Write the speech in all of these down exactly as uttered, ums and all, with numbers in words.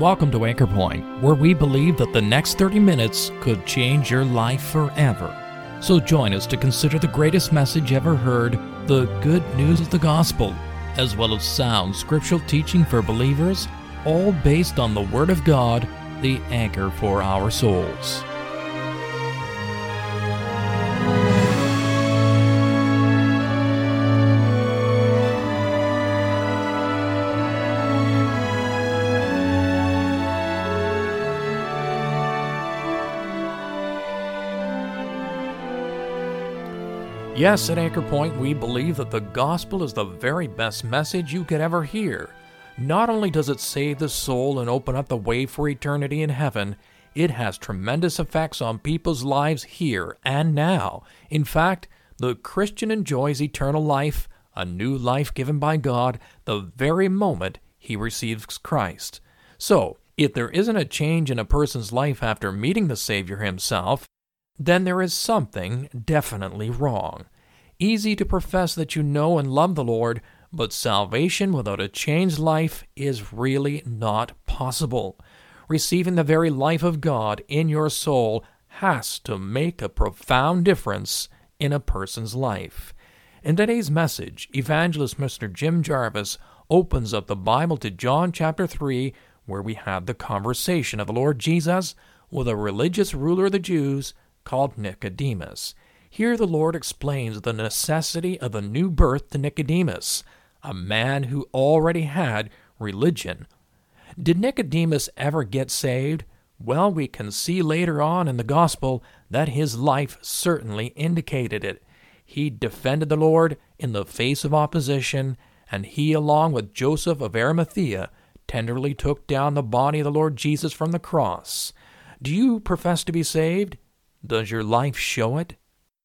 Welcome to Anchor Point, where we believe that the next thirty minutes could change your life forever. So join us to consider the greatest message ever heard, the good news of the gospel, as well as sound scriptural teaching for believers, all based on the Word of God, the anchor for our souls. Yes, at Anchor Point, we believe that the gospel is the very best message you could ever hear. Not only does it save the soul and open up the way for eternity in heaven, it has tremendous effects on people's lives here and now. In fact, the Christian enjoys eternal life, a new life given by God, the very moment he receives Christ. So, if there isn't a change in a person's life after meeting the Savior himself, then there is something definitely wrong. Easy to profess that you know and love the Lord, but salvation without a changed life is really not possible. Receiving the very life of God in your soul has to make a profound difference in a person's life. In today's message, evangelist Mister Jim Jarvis opens up the Bible to John chapter three, where we have the conversation of the Lord Jesus with a religious ruler of the Jews called Nicodemus. Here the Lord explains the necessity of a new birth to Nicodemus, a man who already had religion. Did Nicodemus ever get saved? Well, we can see later on in the gospel that his life certainly indicated it. He defended the Lord in the face of opposition, and he, along with Joseph of Arimathea, tenderly took down the body of the Lord Jesus from the cross. Do you profess to be saved? Does your life show it?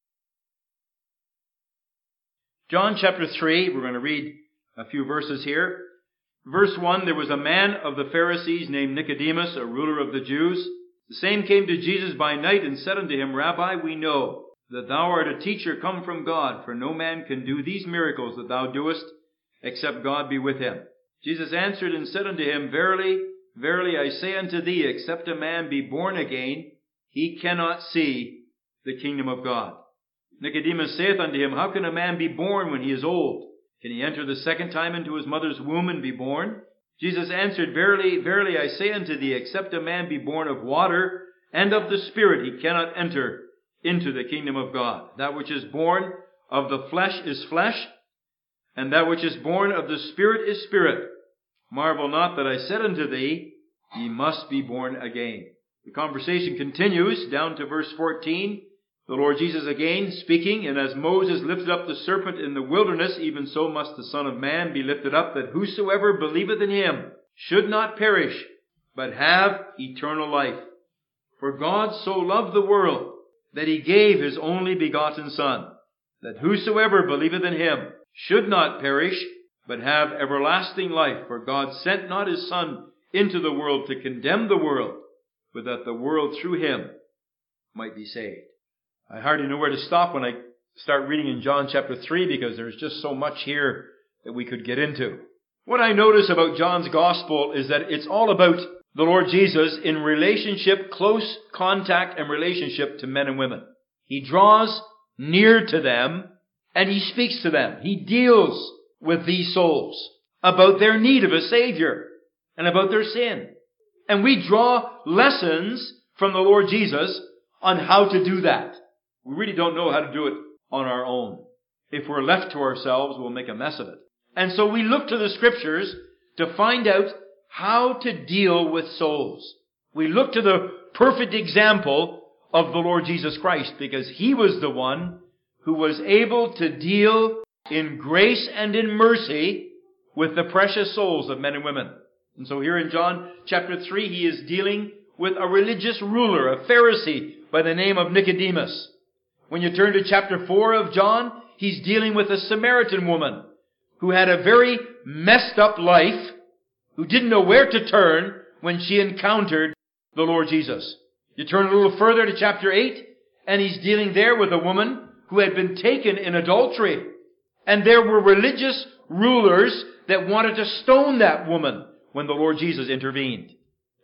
John chapter three, we're going to read a few verses here. Verse one, there was a man of the Pharisees named Nicodemus, a ruler of the Jews. The same came to Jesus by night and said unto him, Rabbi, we know that thou art a teacher come from God, for no man can do these miracles that thou doest, except God be with him. Jesus answered and said unto him, Verily, verily, I say unto thee, except a man be born again, he cannot see the kingdom of God. Nicodemus saith unto him, How can a man be born when he is old? Can he enter the second time into his mother's womb and be born? Jesus answered, Verily, verily, I say unto thee, except a man be born of water and of the Spirit, he cannot enter into the kingdom of God. That which is born of the flesh is flesh, and that which is born of the Spirit is spirit. Marvel not that I said unto thee, Ye must be born again. The conversation continues down to verse fourteen. The Lord Jesus again speaking, and as Moses lifted up the serpent in the wilderness, even so must the Son of Man be lifted up, that whosoever believeth in him should not perish, but have eternal life. For God so loved the world, that he gave his only begotten Son, that whosoever believeth in him should not perish, but have everlasting life. For God sent not his Son into the world to condemn the world, but that the world through him might be saved. I hardly know where to stop when I start reading in John chapter three, because there's just so much here that we could get into. What I notice about John's gospel is that it's all about the Lord Jesus in relationship, close contact and relationship to men and women. He draws near to them and he speaks to them. He deals with these souls about their need of a Savior and about their sin. And we draw lessons from the Lord Jesus on how to do that. We really don't know how to do it on our own. If we're left to ourselves, we'll make a mess of it. And so we look to the Scriptures to find out how to deal with souls. We look to the perfect example of the Lord Jesus Christ, because he was the one who was able to deal in grace and in mercy with the precious souls of men and women. And so here in John chapter three, he is dealing with a religious ruler, a Pharisee by the name of Nicodemus. When you turn to chapter four of John, he's dealing with a Samaritan woman who had a very messed up life, who didn't know where to turn when she encountered the Lord Jesus. You turn a little further to chapter eight, and he's dealing there with a woman who had been taken in adultery. And there were religious rulers that wanted to stone that woman when the Lord Jesus intervened.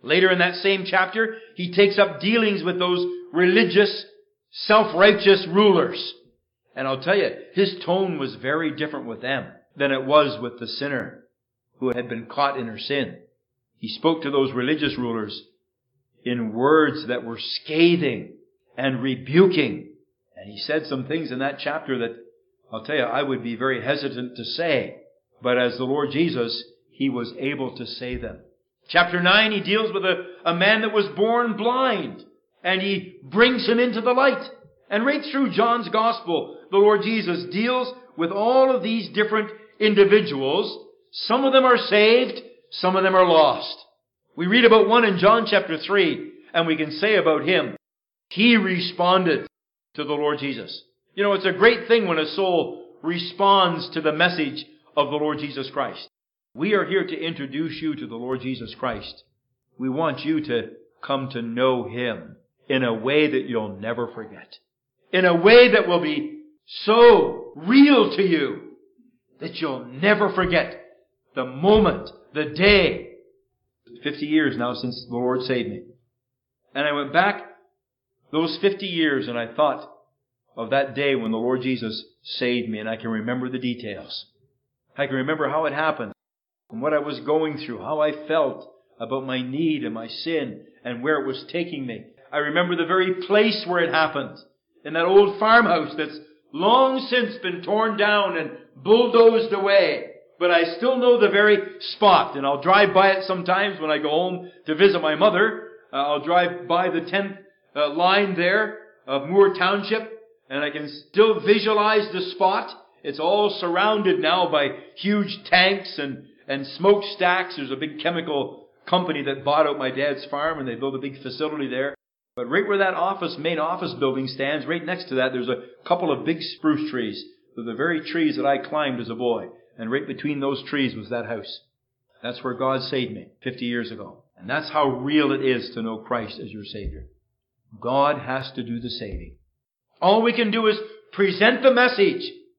Later in that same chapter, he takes up dealings with those religious, self-righteous rulers. And I'll tell you, his tone was very different with them than it was with the sinner who had been caught in her sin. He spoke to those religious rulers in words that were scathing and rebuking. And he said some things in that chapter that, I'll tell you, I would be very hesitant to say. But as the Lord Jesus, he was able to say them. Chapter nine, he deals with a, a man that was born blind. And he brings him into the light. And right through John's Gospel, the Lord Jesus deals with all of these different individuals. Some of them are saved, some of them are lost. We read about one in John chapter three, and we can say about him, he responded to the Lord Jesus. You know, it's a great thing when a soul responds to the message of the Lord Jesus Christ. We are here to introduce you to the Lord Jesus Christ. We want you to come to know him in a way that you'll never forget. In a way that will be so real to you that you'll never forget the moment, the day. Fifty years now since the Lord saved me. And I went back those fifty years and I thought of that day when the Lord Jesus saved me, and I can remember the details. I can remember how it happened and what I was going through, how I felt about my need and my sin and where it was taking me. I remember the very place where it happened, in that old farmhouse that's long since been torn down and bulldozed away. But I still know the very spot, and I'll drive by it sometimes when I go home to visit my mother. Uh, I'll drive by the tenth uh, line there of Moore Township, and I can still visualize the spot. It's all surrounded now by huge tanks and, and smokestacks. There's a big chemical company that bought out my dad's farm, and they built a big facility there. But right where that office, main office building stands, right next to that, there's a couple of big spruce trees. They're the very trees that I climbed as a boy. And right between those trees was that house. That's where God saved me fifty years ago. And that's how real it is to know Christ as your Savior. God has to do the saving. All we can do is present the message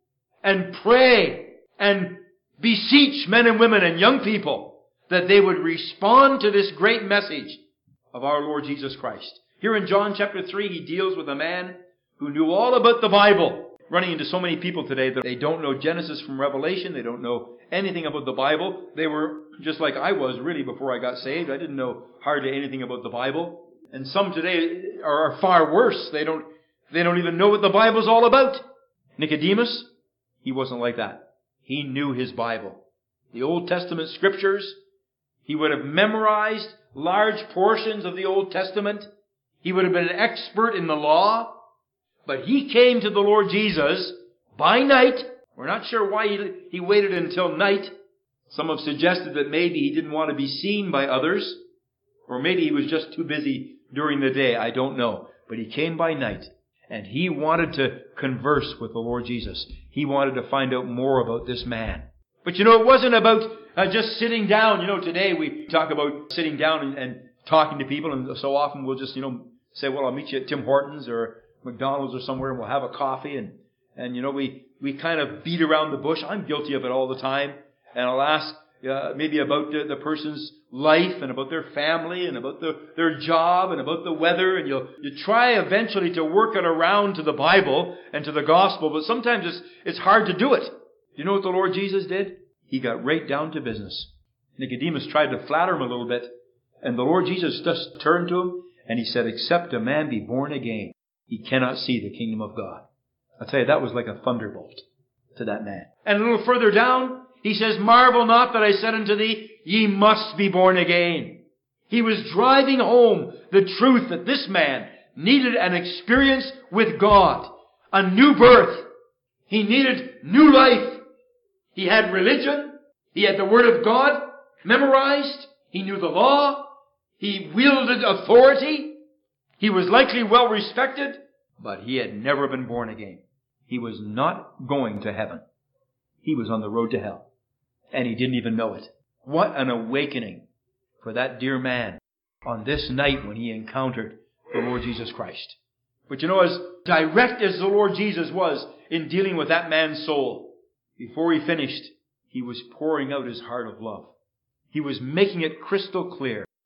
and pray and beseech men and women and young people that they would respond to this great message of our Lord Jesus Christ. Here in John chapter three, he deals with a man who knew all about the Bible. Running into so many people today that they don't know Genesis from Revelation. They don't know anything about the Bible. They were just like I was really before I got saved. I didn't know hardly anything about the Bible. And some today are far worse. They don't, they don't even know what the Bible's all about. Nicodemus, he wasn't like that. He knew his Bible. The Old Testament scriptures. He would have memorized large portions of the Old Testament. He would have been an expert in the law. But he came to the Lord Jesus by night. We're not sure why he, he waited until night. Some have suggested that maybe he didn't want to be seen by others. Or maybe he was just too busy during the day. I don't know. But he came by night. And he wanted to converse with the Lord Jesus. He wanted to find out more about this man. But you know, it wasn't about uh, just sitting down. You know, today we talk about sitting down and, and talking to people. And so often we'll just, you know, say, well, I'll meet you at Tim Hortons or McDonald's or somewhere, and we'll have a coffee, and, and you know, we, we kind of beat around the bush. I'm guilty of it all the time. And I'll ask uh, maybe about the, the person's life and about their family and about the, their job and about the weather, and you'll you try eventually to work it around to the Bible and to the gospel, but sometimes it's, it's hard to do it. You know what the Lord Jesus did? He got right down to business. Nicodemus tried to flatter him a little bit, and the Lord Jesus just turned to him and he said, except a man be born again, he cannot see the kingdom of God. I'll tell you, that was like a thunderbolt to that man. And a little further down, he says, marvel not that I said unto thee, ye must be born again. He was driving home the truth that this man needed an experience with God, a new birth. He needed new life. He had religion. He had the Word of God memorized. He knew the law. He wielded authority. He was likely well respected, but he had never been born again. He was not going to heaven. He was on the road to hell. And he didn't even know it. What an awakening for that dear man on this night when he encountered the Lord Jesus Christ. But you know, as direct as the Lord Jesus was in dealing with that man's soul, before he finished, he was pouring out his heart of love. He was making it crystal clear.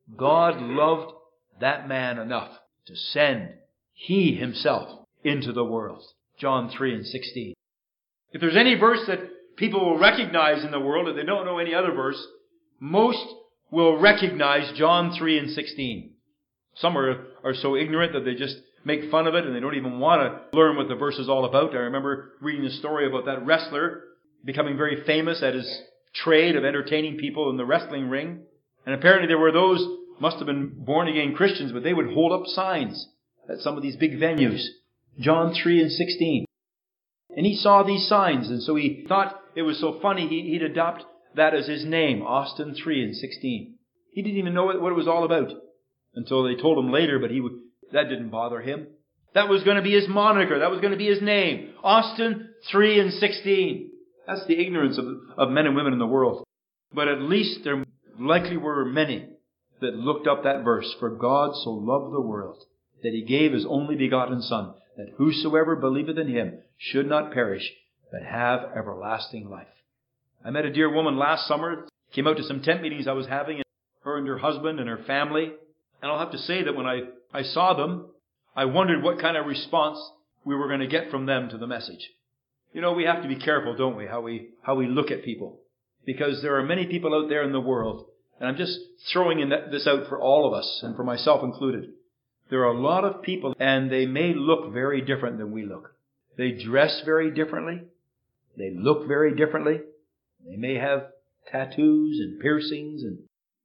God loved that man enough to send He Himself into the world. John three and sixteen. If there's any verse that people will recognize in the world, if they don't know any other verse, most will recognize John three and sixteen. Some are, are so ignorant that they just make fun of it and they don't even want to learn what the verse is all about. I remember reading a story about that wrestler becoming very famous at his trade of entertaining people in the wrestling ring. And apparently there were those, must have been born-again Christians, but they would hold up signs at some of these big venues. John three and sixteen. And he saw these signs, and so he thought it was so funny, he, he'd adopt that as his name, Austin three and sixteen. He didn't even know what, what it was all about until they told him later, but he would, that didn't bother him. That was going to be his moniker. That was going to be his name. Austin three and sixteen. That's the ignorance of, of men and women in the world. But at least there likely were many that looked up that verse. For God so loved the world that He gave His only begotten Son, that whosoever believeth in Him should not perish, but have everlasting life. I met a dear woman last summer, came out to some tent meetings I was having, her and her husband and her family. And I'll have to say that when I, I saw them, I wondered what kind of response we were going to get from them to the message. You know, we have to be careful, don't we, how we, how we look at people. Because there are many people out there in the world, and I'm just throwing in that, this out for all of us, and for myself included. There are a lot of people, and they may look very different than we look. They dress very differently. They look very differently. They may have tattoos and piercings and,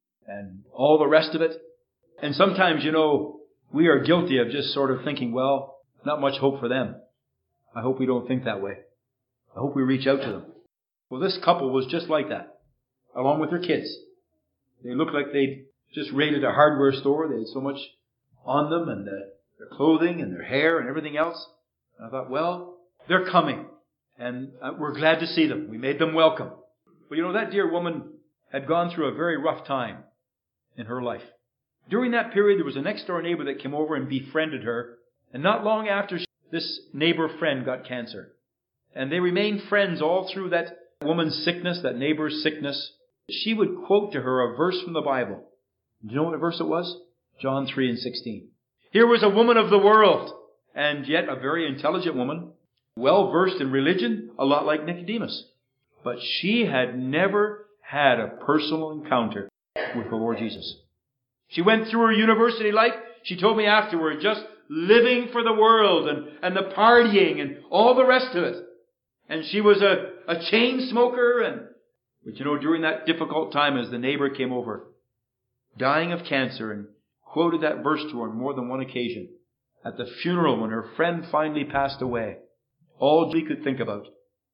and all the rest of it. And sometimes, you know, we are guilty of just sort of thinking, well, not much hope for them. I hope we don't think that way. I hope we reach out to them. Well, this couple was just like that, along with their kids. They looked like they'd just raided a hardware store. They had so much on them, and the, their clothing and their hair and everything else. And I thought, well, they're coming, and we're glad to see them. We made them welcome. But you know, that dear woman had gone through a very rough time in her life. During that period, there was a next-door neighbor that came over and befriended her. And not long after, this neighbor friend got cancer. And they remained friends all through that woman's sickness, that neighbor's sickness. She would quote to her a verse from the Bible. Do you know what verse it was? John three and sixteen. Here was a woman of the world, and yet a very intelligent woman, well-versed in religion, a lot like Nicodemus. But she had never had a personal encounter with the Lord Jesus. She went through her university life, she told me afterward, just living for the world and, and the partying and all the rest of it. And she was a, a chain smoker. And But you know, during that difficult time as the neighbor came over, dying of cancer, and quoted that verse to her on more than one occasion, at the funeral when her friend finally passed away, all she could think about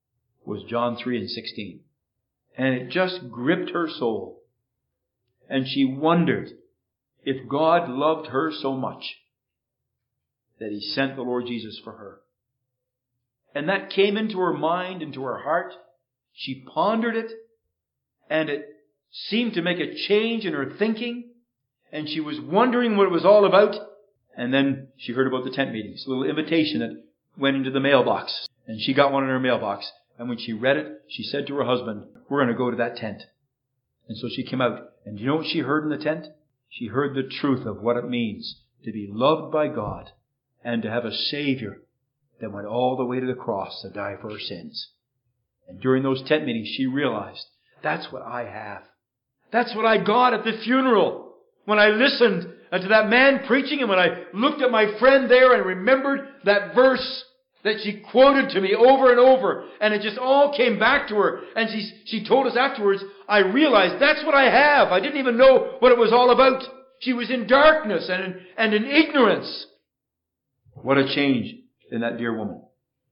was John three and sixteen. And it just gripped her soul. And she wondered if God loved her so much that He sent the Lord Jesus for her. And that came into her mind, into her heart. She pondered it, and it seemed to make a change in her thinking. And she was wondering what it was all about. And then she heard about the tent meetings, a little invitation that went into the mailbox. And she got one in her mailbox. And when she read it, she said to her husband, we're going to go to that tent. And so she came out. And do you know what she heard in the tent? She heard the truth of what it means to be loved by God and to have a Savior that went all the way to the cross to die for her sins. And during those tent meetings, she realized, that's what I have. That's what I got at the funeral. When I listened to that man preaching, and when I looked at my friend there and remembered that verse that she quoted to me over and over, and it just all came back to her. And she, she told us afterwards, I realized that's what I have. I didn't even know what it was all about. She was in darkness and in, and in ignorance. What a change in that dear woman.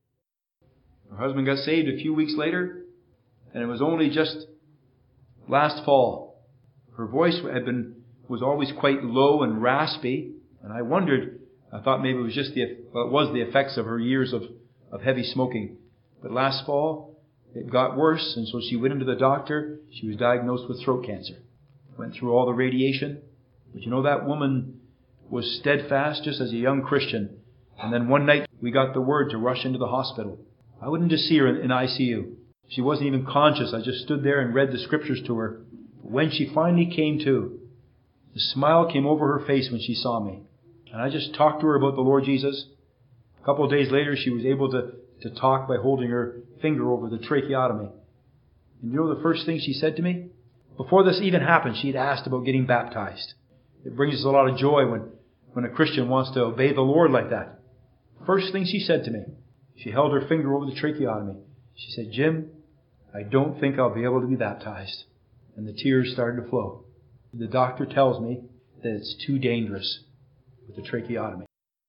Her husband got saved a few weeks later, and it was only just last fall. Her voice had been was always quite low and raspy, and I wondered, I thought maybe it was just the well, it was the effects of her years of, of heavy smoking. But last fall, it got worse, and so she went into the doctor. She was diagnosed with throat cancer. Went through all the radiation. But you know, that woman was steadfast just as a young Christian. And then one night, we got the word to rush into the hospital. I wouldn't just see her in, in I C U. She wasn't even conscious. I just stood there and read the scriptures to her. When she finally came to, The smile came over her face when she saw me. And I just talked to her about the Lord Jesus. A couple of days later, she was able to, to talk by holding her finger over the tracheotomy. And you know the first thing she said to me? Before this even happened, she had asked about getting baptized. It brings us a lot of joy when, when a Christian wants to obey the Lord like that. First thing she said to me, she held her finger over the tracheotomy. She said, Jim, I don't think I'll be able to be baptized. And the tears started to flow. The doctor tells me that it's too dangerous with the tracheotomy.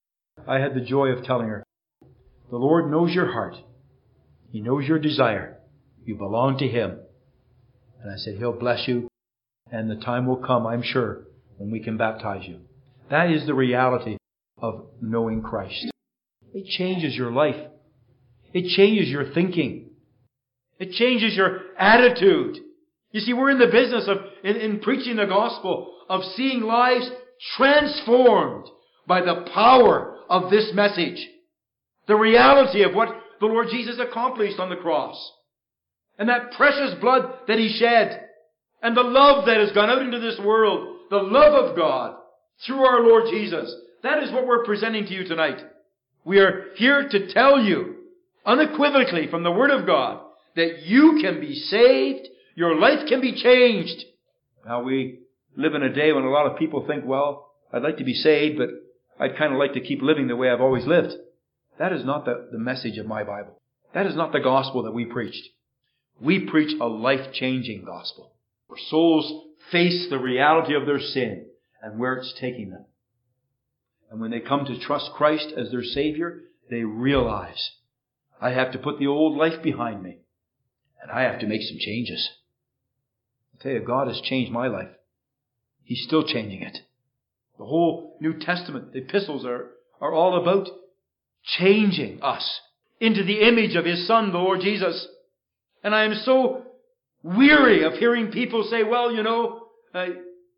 I had the joy of telling her, the Lord knows your heart. He knows your desire. You belong to Him. And I said, He'll bless you, and the time will come, I'm sure, when we can baptize you. That is the reality of knowing Christ. It changes your life. It changes your thinking. It changes your attitude. You see, we're in the business of, in, in preaching the gospel, of seeing lives transformed by the power of this message. The reality of what the Lord Jesus accomplished on the cross. And that precious blood that He shed. And the love that has gone out into this world. The love of God through our Lord Jesus. That is what we're presenting to you tonight. We are here to tell you unequivocally from the Word of God that you can be saved. Your life can be changed. Now we live in a day when a lot of people think, well, I'd like to be saved, but I'd kind of like to keep living the way I've always lived. That is not the, the message of my Bible. That is not the gospel that we preached. We preach a life-changing gospel, where souls face the reality of their sin and where it's taking them. And when they come to trust Christ as their Savior, they realize, I have to put the old life behind me, and I have to make some changes. I tell you, God has changed my life. He's still changing it. The whole New Testament, the epistles are, are all about changing us into the image of His Son, the Lord Jesus. And I am so weary of hearing people say, well, you know, I,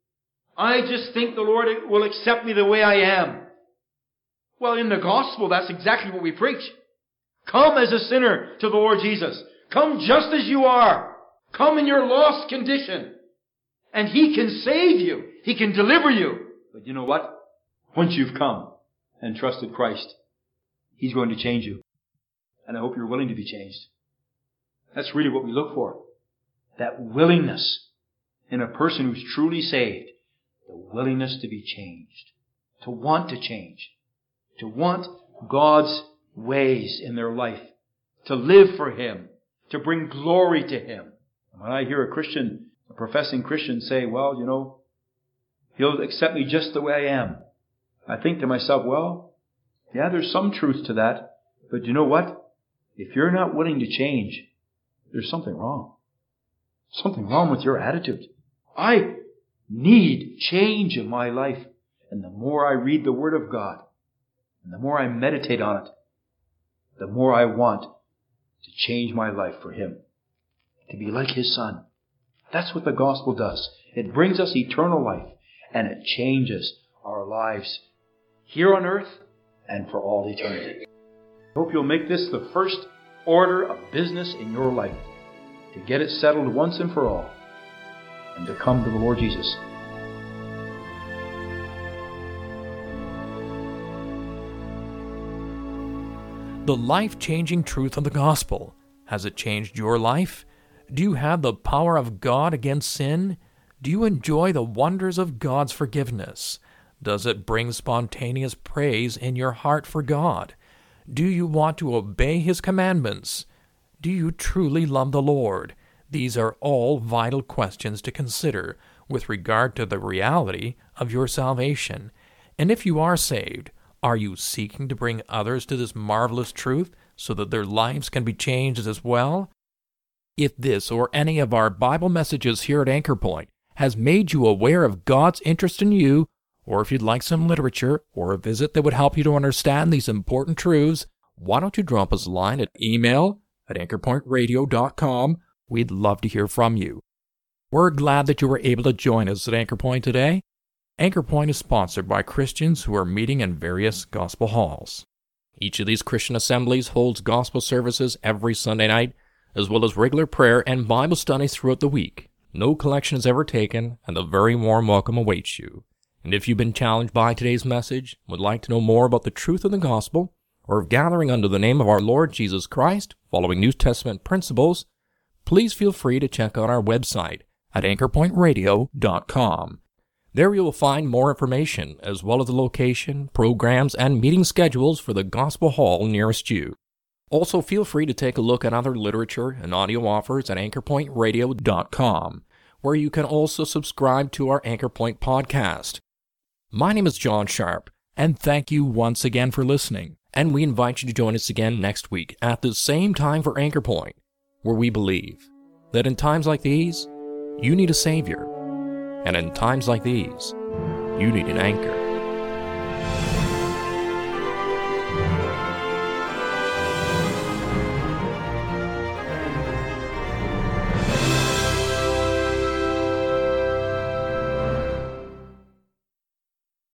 I just think the Lord will accept me the way I am. Well, in the gospel, that's exactly what we preach. Come as a sinner to the Lord Jesus. Come just as you are. Come in your lost condition. And He can save you. He can deliver you. But you know what? Once you've come and trusted Christ, He's going to change you. And I hope you're willing to be changed. That's really what we look for. That willingness in a person who's truly saved. The willingness to be changed. To want to change. To want God's ways in their life. To live for Him. To bring glory to Him. When I hear a Christian, a professing Christian say, well, you know, He'll accept me just the way I am. I think to myself, well, yeah, there's some truth to that. But you know what? If you're not willing to change, there's something wrong. Something wrong with your attitude. I need change in my life. And the more I read the Word of God, and the more I meditate on it, the more I want to change my life for Him. To be like His Son. That's what the gospel does. It brings us eternal life. And it changes our lives here on earth and for all eternity. I hope you'll make this the first order of business in your life. To get it settled once and for all. And to come to the Lord Jesus. The life-changing truth of the gospel. Has it changed your life? Do you have the power of God against sin? Do you enjoy the wonders of God's forgiveness? Does it bring spontaneous praise in your heart for God? Do you want to obey His commandments? Do you truly love the Lord? These are all vital questions to consider with regard to the reality of your salvation. And if you are saved, are you seeking to bring others to this marvelous truth so that their lives can be changed as well? If this or any of our Bible messages here at Anchor Point has made you aware of God's interest in you, or if you'd like some literature or a visit that would help you to understand these important truths, why don't you drop us a line at email at anchor point radio dot com. We'd love to hear from you. We're glad that you were able to join us at Anchor Point today. Anchor Point is sponsored by Christians who are meeting in various gospel halls. Each of these Christian assemblies holds gospel services every Sunday night, as well as regular prayer and Bible studies throughout the week. No collection is ever taken, and a very warm welcome awaits you. And if you've been challenged by today's message, would like to know more about the truth of the gospel, or of gathering under the name of our Lord Jesus Christ, following New Testament principles, please feel free to check out our website at anchor point radio dot com. There you will find more information, as well as the location, programs, and meeting schedules for the Gospel Hall nearest you. Also, feel free to take a look at other literature and audio offers at anchor point radio dot com, where you can also subscribe to our Anchor Point podcast. My name is John Sharp, and thank you once again for listening, and we invite you to join us again next week at the same time for Anchor Point, where we believe that in times like these, you need a Savior, and in times like these, you need an anchor.